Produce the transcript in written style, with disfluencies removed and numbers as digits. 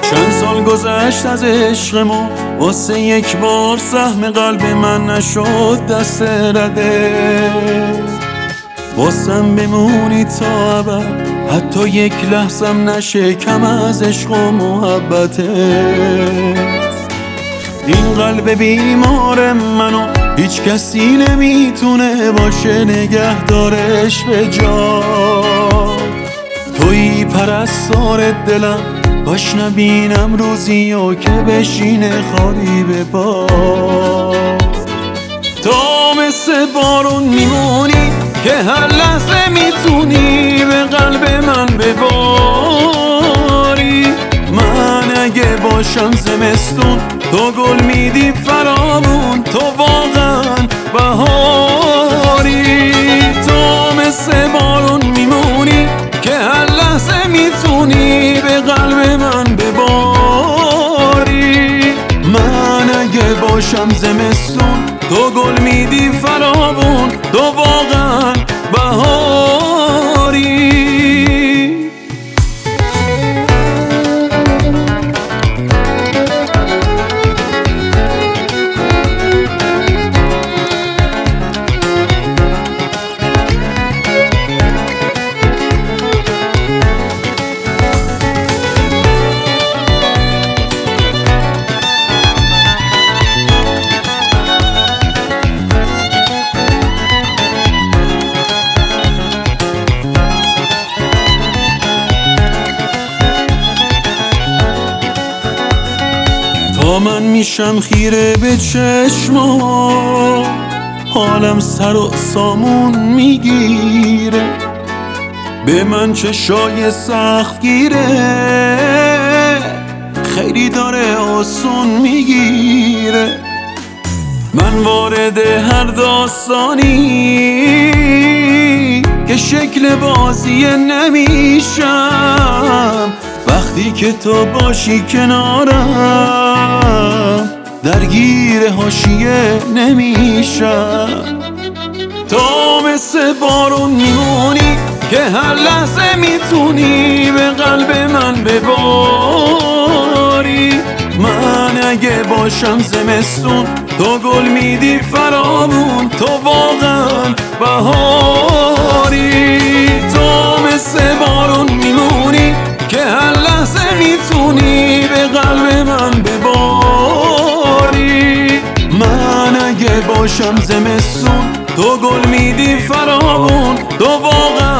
چند سال گذشت از عشق ما، واسه یک بار سهم قلب من نشد دست رده. واسم بمونی تا ابد، حتی یک لحظم نشه کم از عشق و محبتت. این قلب بیمار منو هیچ کسی نمیتونه باشه نگهدارش به جا. تویی پرستار دلم، باش نبینم روزی و که بشینه خالی به پا. تا مثل بارون میمونی که هر لحظه میتونی به قلب من بباری. من اگه باشم زمستون، تو گل میدی فراوون، تو واقعا بهاری. تو مثل بارون میمونی که هر لحظه میتونی به قلب من بباری. من اگه باشم زمستون، تو گل میدی فراوون، تو واقعا بهاری. تا من میشم خیره به چشما، حالم سر و سامون میگیره. به من چشای سخت گیره، خیلی داره آسون میگیره. من وارد هر داستانی که شکل بازی نمیشم. وقتی که تو باشی کنارم، درگیر حاشیه نمیشم. تو مثل بارون میمونی که هر لحظه میتونی به قلب من بباری. من اگه باشم زمستون، تو گل میدی فراوون، تو واقعا بهاری. تو مثل بارون میمونی که هر لحظه میتونی به قلب من بباری. من اگه باشم زمستون، تو گل میدی فراوون، تو واقعا